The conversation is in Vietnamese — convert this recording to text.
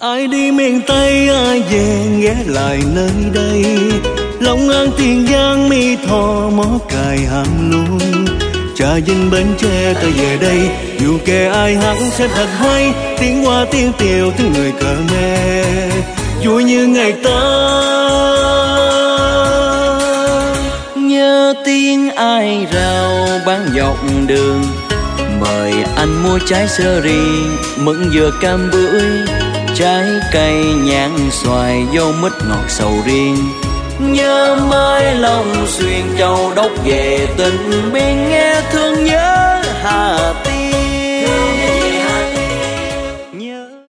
Ai đi miền Tây ai về ghé lại nơi đây, Long An Tiền Giang Mi Tho Mó Cày Hàm Luông, Trà Vinh Bến Tre ta về đây. Dù kẻ ai hẳn sẽ thật hay, tiếng hoa tiếng tiều tiếng người Khmer vui như ngày ta. Nhớ tiếng ai rao bán dọc đường, mời anh mua trái sơ ri, mận dừa cam bưởi, trái cây nhãn xoài dâu mít ngọt sầu riêng. Nhớ mãi Long Xuyên Châu Đốc về tình biên, nghe thương nhớ Hà Tiên.